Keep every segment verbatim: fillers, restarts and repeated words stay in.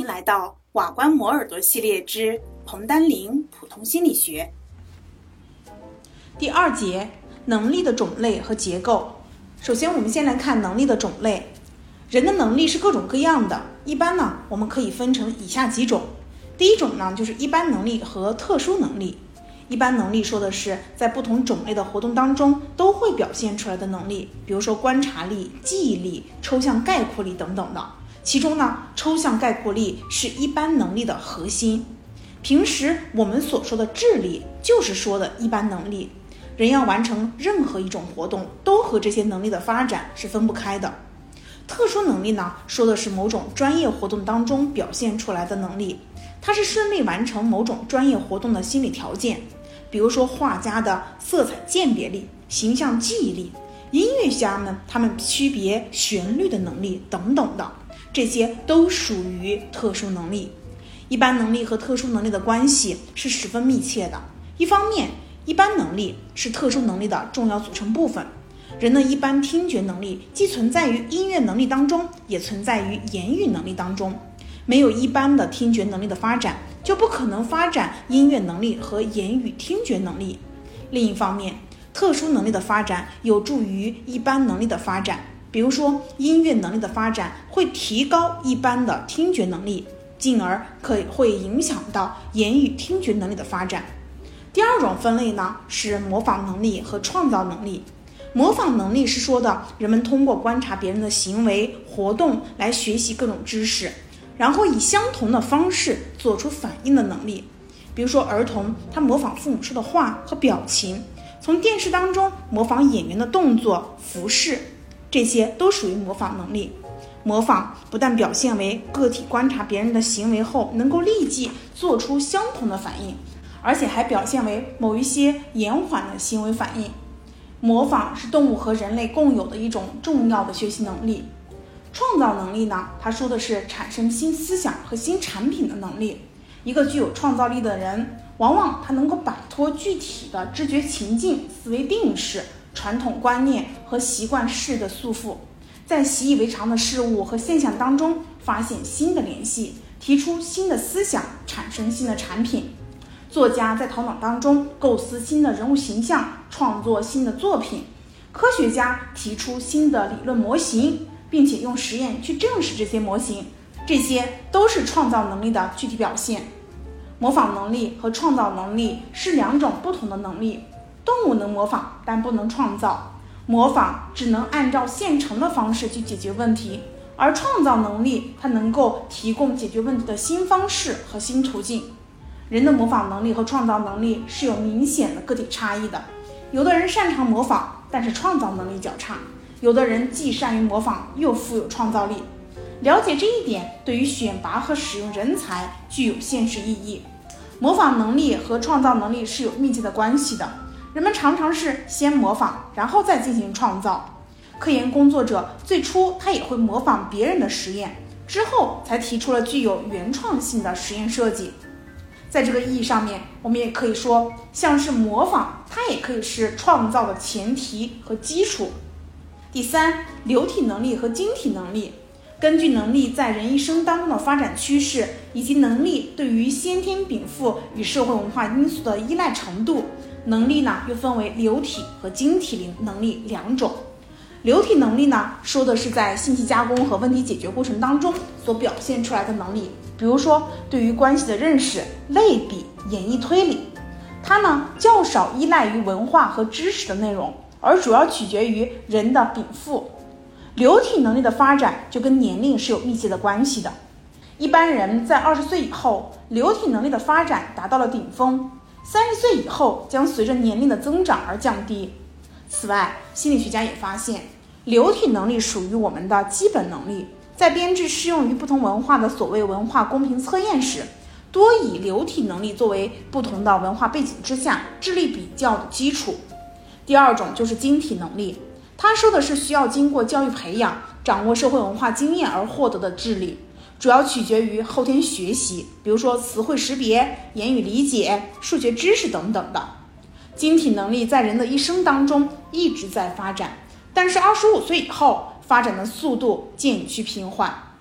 来到瓦关磨耳朵系列之彭丹林普通心理学。 第二节，能力的种类和结构。首先我们先来看能力的种类。人的能力是各种各样的，一般呢我们可以分成以下几种。第一种呢就是一般能力和特殊能力。一般能力说的是在不同种类的活动当中都会表现出来的能力，比如说观察力、记忆力、抽象概括力等等的。其中呢，抽象概括力是一般能力的核心。平时我们所说的智力就是说的一般能力。人要完成任何一种活动，都和这些能力的发展是分不开的。特殊能力呢，说的是某种专业活动当中表现出来的能力，它是顺利完成某种专业活动的心理条件。比如说画家的色彩鉴别力、形象记忆力，音乐家们他们区别旋律的能力等等的，这些都属于特殊能力。一般能力和特殊能力的关系是十分密切的。一方面，一般能力是特殊能力的重要组成部分。人的一般听觉能力既存在于音乐能力当中，也存在于言语能力当中。没有一般的听觉能力的发展，就不可能发展音乐能力和言语听觉能力。另一方面，特殊能力的发展有助于一般能力的发展。比如说，音乐能力的发展会提高一般的听觉能力，进而可以会影响到言语听觉能力的发展。第二种分类呢，是模仿能力和创造能力。模仿能力是说的人们通过观察别人的行为活动来学习各种知识，然后以相同的方式做出反应的能力。比如说儿童他模仿父母说的话和表情，从电视当中模仿演员的动作服饰，这些都属于模仿能力。模仿不但表现为个体观察别人的行为后能够立即做出相同的反应，而且还表现为某一些延缓的行为反应。模仿是动物和人类共有的一种重要的学习能力。创造能力呢，它说的是产生新思想和新产品的能力。一个具有创造力的人，往往他能够摆脱具体的知觉情境、思维定式、传统观念和习惯式的束缚，在习以为常的事物和现象当中发现新的联系，提出新的思想，产生新的产品。作家在头脑当中构思新的人物形象，创作新的作品。科学家提出新的理论模型，并且用实验去证实这些模型，这些都是创造能力的具体表现。模仿能力和创造能力是两种不同的能力。动物能模仿，但不能创造。模仿只能按照现成的方式去解决问题，而创造能力它能够提供解决问题的新方式和新途径。人的模仿能力和创造能力是有明显的个体差异的。有的人擅长模仿，但是创造能力较差；有的人既善于模仿，又富有创造力。了解这一点，对于选拔和使用人才具有现实意义。模仿能力和创造能力是有密切的关系的。人们常常是先模仿，然后再进行创造。科研工作者最初他也会模仿别人的实验，之后才提出了具有原创性的实验设计。在这个意义上面，我们也可以说，像是模仿，它也可以是创造的前提和基础。第三，流体能力和晶体能力。根据能力在人一生当中的发展趋势，以及能力对于先天禀赋与社会文化因素的依赖程度，能力呢又分为流体和晶体能力两种。流体能力呢，说的是在信息加工和问题解决过程当中所表现出来的能力，比如说对于关系的认识、类比、演绎推理。它呢较少依赖于文化和知识的内容，而主要取决于人的禀赋。流体能力的发展就跟年龄是有密切的关系的。一般人在二十岁以后，流体能力的发展达到了顶峰，三十岁以后将随着年龄的增长而降低。此外，心理学家也发现，流体能力属于我们的基本能力，在编制适用于不同文化的所谓文化公平测验时，多以流体能力作为不同的文化背景之下智力比较的基础。第二种就是晶体能力，它说的是需要经过教育培养，掌握社会文化经验而获得的智力，主要取决于后天学习，比如说词汇识别、言语理解、数学知识等等的。晶体能力在人的一生当中一直在发展，但是二十五岁以后发展的速度渐趋平缓。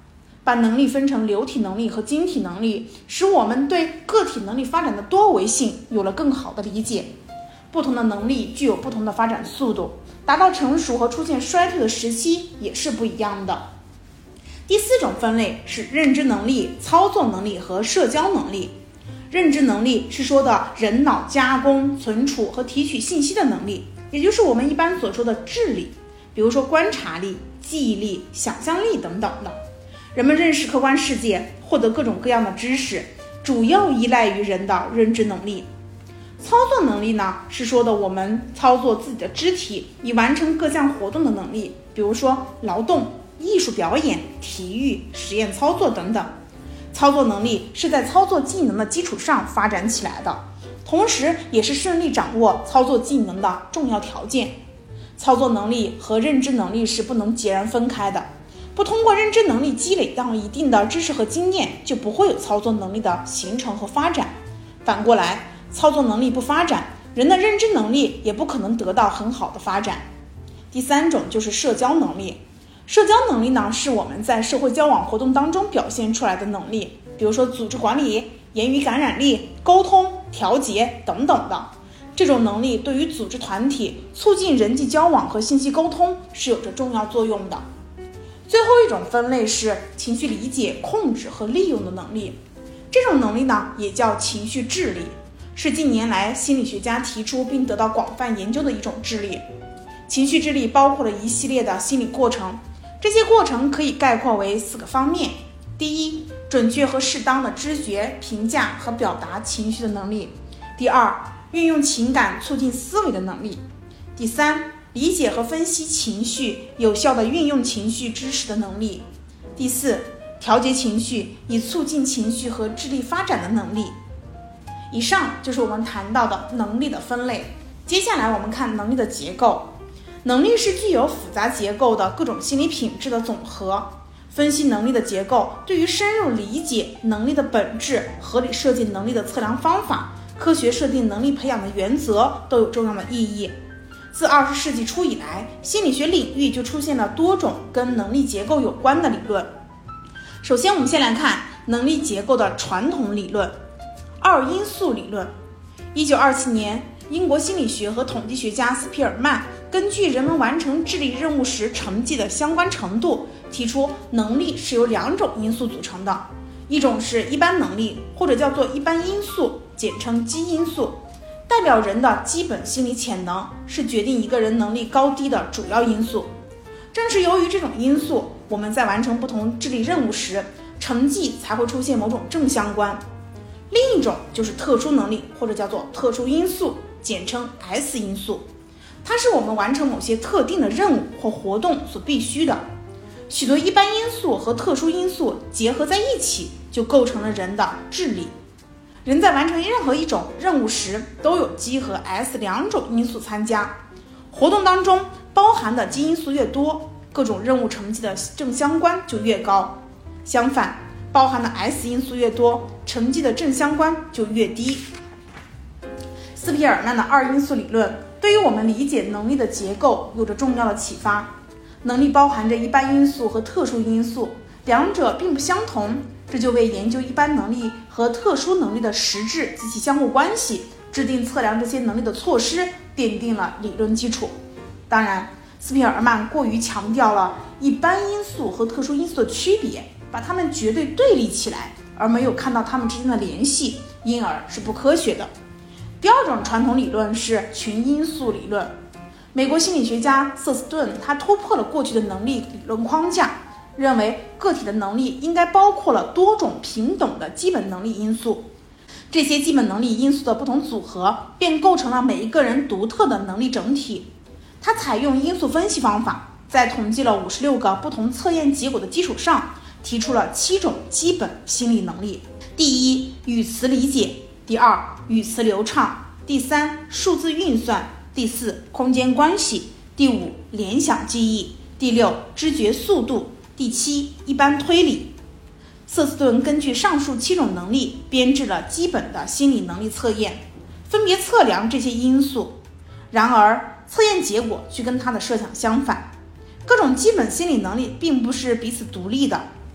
把能力分成流体能力和晶体能力，使我们对个体能力发展的多维性有了更好的理解。不同的能力具有不同的发展速度，达到成熟和出现衰退的时期也是不一样的。第四种分类是认知能力、操作能力和社交能力。认知能力是说的人脑加工、存储和提取信息的能力，也就是我们一般所说的智力，比如说观察力、记忆力、想象力等等的。人们认识客观世界，获得各种各样的知识，主要依赖于人的认知能力。操作能力呢，是说的我们操作自己的肢体以完成各项活动的能力，比如说劳动、艺术表演、体育、实验操作等等。操作能力是在操作技能的基础上发展起来的，同时也是顺利掌握操作技能的重要条件。操作能力和认知能力是不能截然分开的，不通过认知能力积累到一定的知识和经验，就不会有操作能力的形成和发展。反过来，操作能力不发展，人的认知能力也不可能得到很好的发展。第三种就是社交能力。社交能力呢，是我们在社会交往活动当中表现出来的能力，比如说组织管理、言语感染力、沟通、调节等等的。这种能力对于组织团体、促进人际交往和信息沟通是有着重要作用的。最后一种分类是情绪理解、控制和利用的能力。这种能力呢，也叫情绪智力，是近年来心理学家提出并得到广泛研究的一种智力。情绪智力包括了一系列的心理过程，这些过程可以概括为四个方面。第一，准确和适当的知觉、评价和表达情绪的能力。第二，运用情感促进思维的能力。第三，理解和分析情绪，有效地运用情绪知识的能力。第四，调节情绪，以促进情绪和智力发展的能力。以上就是我们谈到的能力的分类。接下来我们看能力的结构。能力是具有复杂结构的各种心理品质的总和。分析能力的结构，对于深入理解能力的本质、合理设计能力的测量方法、科学设定能力培养的原则都有重要的意义。自二十世纪初以来，心理学领域就出现了多种跟能力结构有关的理论。首先，我们先来看能力结构的传统理论——二因素理论。一九二七年，英国心理学和统计学家斯皮尔曼根据人们完成智力任务时成绩的相关程度，提出能力是由两种因素组成的，一种是一般能力，或者叫做一般因素，简称基因素，代表人的基本心理潜能，是决定一个人能力高低的主要因素。正是由于这种因素，我们在完成不同智力任务时，成绩才会出现某种正相关。另一种就是特殊能力，或者叫做特殊因素，简称 S 因素，它是我们完成某些特定的任务或活动所必须的。许多一般因素和特殊因素结合在一起，就构成了人的智力。人在完成任何一种任务时，都有基和 S 两种因素参加。活动当中包含的基因素越多，各种任务成绩的正相关就越高。相反，包含的 S 因素越多，成绩的正相关就越低。斯皮尔曼的二因素理论对于我们理解能力的结构有着重要的启发。能力包含着一般因素和特殊因素，两者并不相同，这就为研究一般能力和特殊能力的实质及其相互关系，制定测量这些能力的措施，奠定了理论基础。当然，斯皮尔曼过于强调了一般因素和特殊因素的区别，把它们绝对对立起来，而没有看到它们之间的联系，因而是不科学的。第二种传统理论是群因素理论。美国心理学家瑟斯顿他突破了过去的能力理论框架，认为个体的能力应该包括了多种平等的基本能力因素，这些基本能力因素的不同组合便构成了每一个人独特的能力整体。他采用因素分析方法，在统计了五十六个不同测验结果的基础上，提出了七种基本心理能力。第一，语词理解；第二，语词流畅；第三，数字运算；第四，空间关系；第五，联想记忆；第六，知觉速度；第七，一般推理。瑟斯顿根据上述七种能力编制了基本的心理能力测验，分别测量这些因素。然而，测验结果却跟他的设想相反。各种基本心理能力并不是彼此独立的，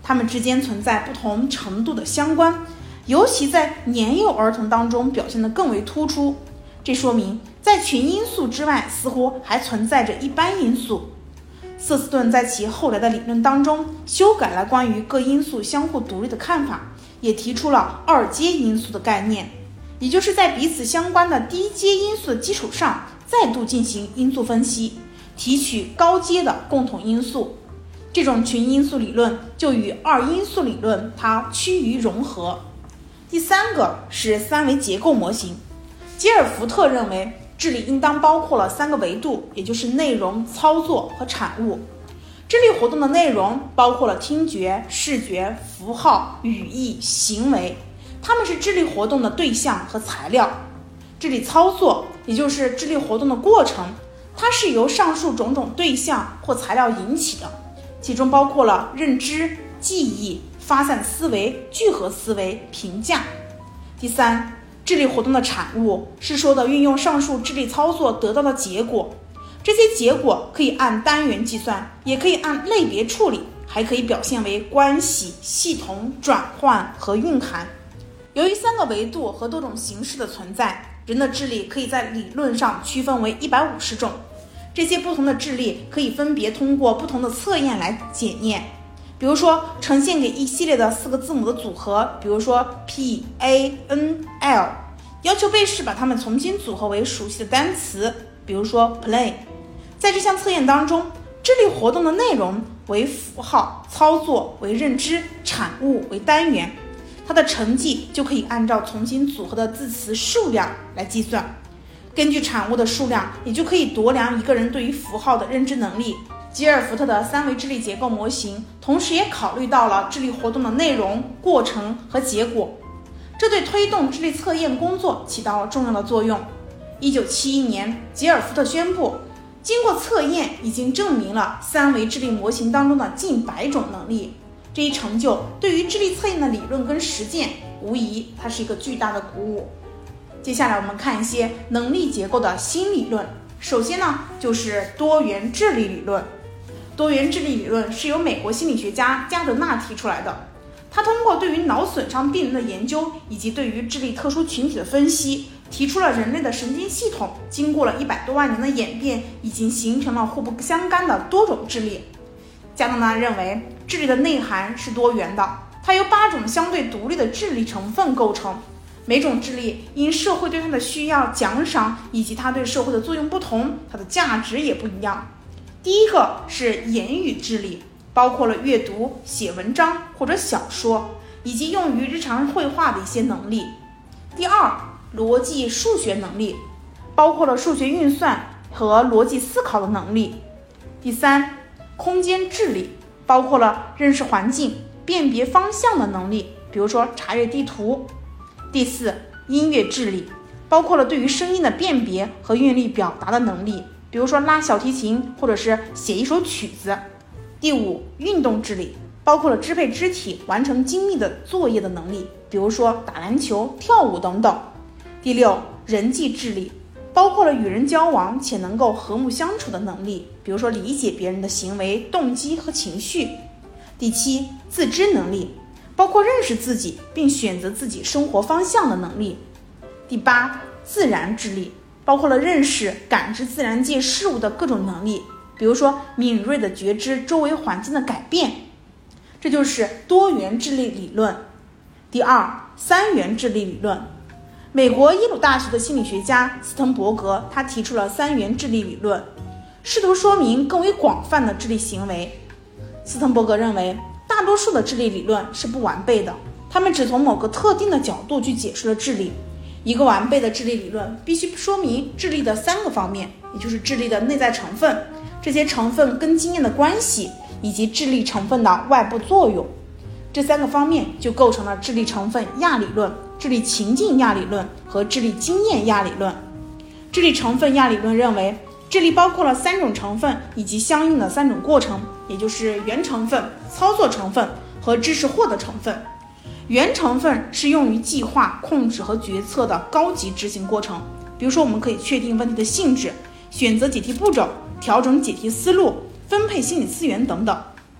它们之间存在不同程度的相关，尤其在年幼儿童当中表现得更为突出。这说明在群因素之外，似乎还存在着一般因素。瑟斯顿在其后来的理论当中修改了关于各因素相互独立的看法，也提出了二阶因素的概念，也就是在彼此相关的低阶因素的基础上再度进行因素分析，提取高阶的共同因素。这种群因素理论就与二因素理论它趋于融合。第三个是三维结构模型。吉尔福特认为智力应当包括了三个维度，也就是内容、操作和产物。智力活动的内容包括了听觉、视觉、符号、语义、行为，它们是智力活动的对象和材料。智力操作也就是智力活动的过程，它是由上述种种对象或材料引起的，其中包括了认知、记忆、发散思维、聚合思维、评价。第三，智力活动的产物是说的运用上述智力操作得到的结果，这些结果可以按单元计算，也可以按类别处理，还可以表现为关系、系统、转换和蕴含。由于三个维度和多种形式的存在，人的智力可以在理论上区分为一百五十种。这些不同的智力可以分别通过不同的测验来检验，比如说呈现给一系列的四个字母的组合，比如说 P A N L， 要求被试把它们重新组合为熟悉的单词，比如说 play。 在这项测验当中，智力活动的内容为符号，操作为认知，产物为单元，它的成绩就可以按照重新组合的字词数量来计算。根据产物的数量，也就可以度量一个人对于符号的认知能力。吉尔福特的三维智力结构模型同时也考虑到了智力活动的内容、过程和结果，这对推动智力测验工作起到了重要的作用。一九七一年，吉尔福特宣布，经过测验已经证明了三维智力模型当中的近百种能力。这一成就对于智力测验的理论跟实践，无疑它是一个巨大的鼓舞。接下来我们看一些能力结构的新理论。首先呢，就是多元智力理论。多元智力理论是由美国心理学家加德纳提出来的，他通过对于脑损伤病人的研究以及对于智力特殊群体的分析，提出了人类的神经系统经过了一百多万年的演变，已经形成了互不相干的多种智力。加德纳认为智力的内涵是多元的，它由八种相对独立的智力成分构成，每种智力因社会对它的需要、奖赏以及它对社会的作用不同，它的价值也不一样。第一个是言语智力，包括了阅读、写文章或者小说，以及用于日常绘画的一些能力。第二，逻辑数学能力，包括了数学运算和逻辑思考的能力。第三，空间智力，包括了认识环境、辨别方向的能力，比如说查阅地图。第四，音乐智力，包括了对于声音的辨别和韵律表达的能力，比如说拉小提琴或者是写一首曲子。第五，运动智力，包括了支配肢体完成精密的作业的能力，比如说打篮球、跳舞等等。第六，人际智力，包括了与人交往且能够和睦相处的能力，比如说理解别人的行为、动机和情绪。第七，自知能力，包括认识自己并选择自己生活方向的能力。第八，自然智力，包括了认识、感知自然界事物的各种能力，比如说敏锐地觉知周围环境的改变。这就是多元智力理论。第二，三元智力理论。美国耶鲁大学的心理学家斯滕伯格他提出了三元智力理论，试图说明更为广泛的智力行为。斯滕伯格认为大多数的智力理论是不完备的，他们只从某个特定的角度去解释了智力。一个完备的智力理论必须说明智力的三个方面，也就是智力的内在成分，这些成分跟经验的关系，以及智力成分的外部作用。这三个方面就构成了智力成分亚理论、智力情境亚理论和智力经验亚理论。智力成分亚理论认为，智力包括了三种成分以及相应的三种过程，也就是原成分、操作成分和知识获得成分。原成分是用于计划、控制和决策的高级执行过程，比如说我们可以确定问题的性质、选择解题步骤、调整解题思路、分配心理资源等等。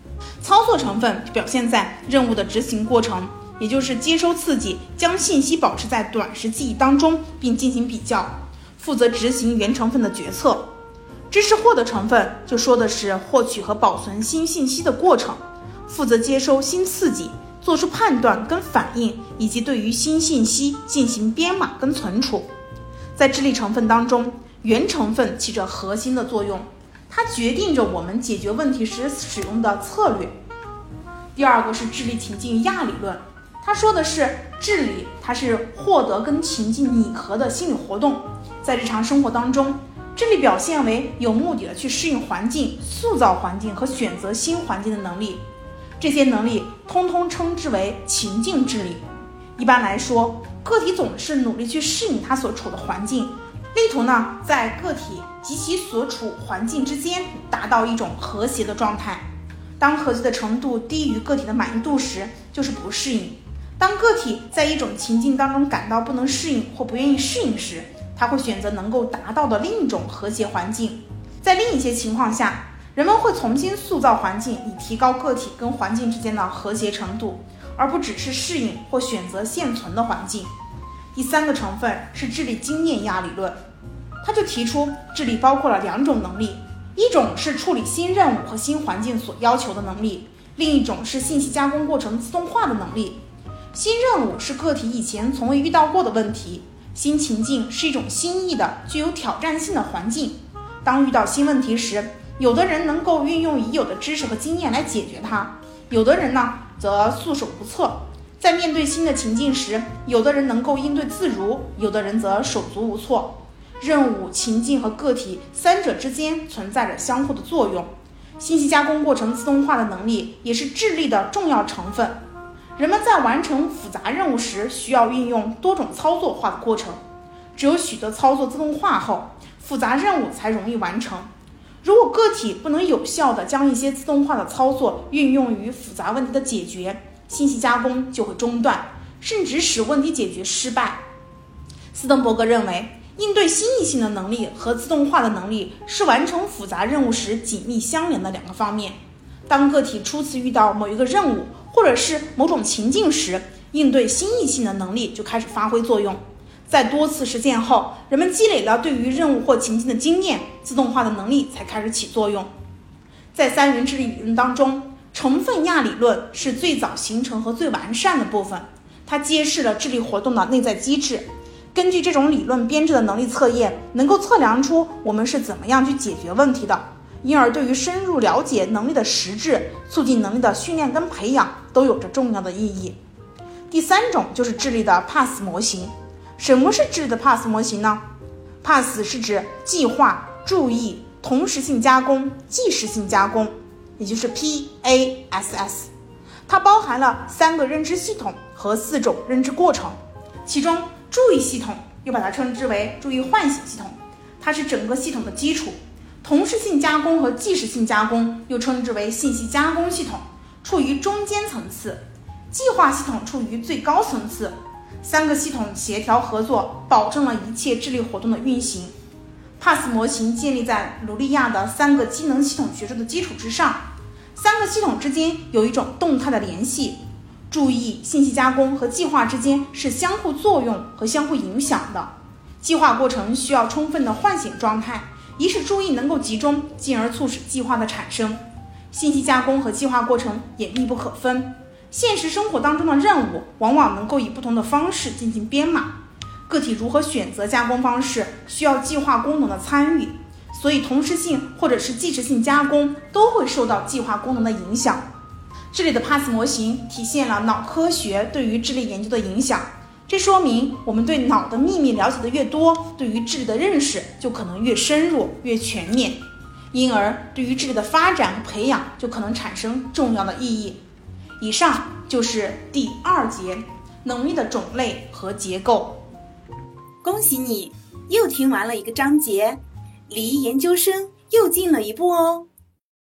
操作成分表现在任务的执行过程，也就是接收刺激，将信息保持在短时记忆当中，并进行比较，负责执行原成分的决策。知识获得成分就说的是获取和保存新信息的过程，负责接收新刺激，做出判断跟反应，以及对于新信息进行编码跟存储。在智力成分当中，原成分起着核心的作用，它决定着我们解决问题时使用的策略。第二个是智力情境亚理论，它说的是智力，它是获得跟情境拟合的心理活动。在日常生活当中，智力表现为有目的的去适应环境、塑造环境和选择新环境的能力。这些能力通通称之为情境智力。一般来说，个体总是努力去适应他所处的环境，力图呢在个体及其所处环境之间达到一种和谐的状态。当和谐的程度低于个体的满意度时，就是不适应。当个体在一种情境当中感到不能适应或不愿意适应时，他会选择能够达到的另一种和谐环境。在另一些情况下，人们会重新塑造环境，以提高个体跟环境之间的和谐程度，而不只是适应或选择现存的环境。第三个成分是智力经验亚理论，他就提出智力包括了两种能力，一种是处理新任务和新环境所要求的能力，另一种是信息加工过程自动化的能力。新任务是个体以前从未遇到过的问题，新情境是一种新意的具有挑战性的环境。当遇到新问题时，有的人能够运用已有的知识和经验来解决它，有的人呢则束手无策。在面对新的情境时，有的人能够应对自如，有的人则手足无措。任务、情境和个体三者之间存在着相互的作用。信息加工过程自动化的能力也是智力的重要成分。人们在完成复杂任务时需要运用多种操作化的过程，只有许多操作自动化后，复杂任务才容易完成。如果个体不能有效地将一些自动化的操作运用于复杂问题的解决，信息加工就会中断，甚至使问题解决失败。斯登伯格认为，应对新异性的能力和自动化的能力是完成复杂任务时紧密相连的两个方面。当个体初次遇到某一个任务或者是某种情境时，应对新异性的能力就开始发挥作用。在多次实践后，人们积累了对于任务或情境的经验，自动化的能力才开始起作用。在三元智力理论当中，成分亚理论是最早形成和最完善的部分，它揭示了智力活动的内在机制。根据这种理论编制的能力测验，能够测量出我们是怎么样去解决问题的，因而对于深入了解能力的实质、促进能力的训练跟培养都有着重要的意义。第三种就是智力的 P A S S 模型。什么是智力的 P A S S 模型呢？ P A S S 是指计划、注意、同时性加工、即时性加工，也就是 P A S S。 它包含了三个认知系统和四种认知过程。其中注意系统又把它称之为注意唤醒系统，它是整个系统的基础。同时性加工和即时性加工又称之为信息加工系统，处于中间层次。计划系统处于最高层次。三个系统协调合作，保证了一切智力活动的运行。 P A S S 模型建立在卢利亚的三个机能系统学说的基础之上。三个系统之间有一种动态的联系，注意、信息加工和计划之间是相互作用和相互影响的。计划过程需要充分的唤醒状态，以使注意能够集中，进而促使计划的产生。信息加工和计划过程也密不可分。现实生活当中的任务往往能够以不同的方式进行编码，个体如何选择加工方式，需要计划功能的参与，所以同时性或者是即时性加工都会受到计划功能的影响。这里的 P A S S 模型体现了脑科学对于智力研究的影响，这说明我们对脑的秘密了解的越多，对于智力的认识就可能越深入、越全面，因而对于智力的发展和培养就可能产生重要的意义。以上就是第二节能力的种类和结构。 恭喜你，又听完了一个章节，离研究生又近了一步哦。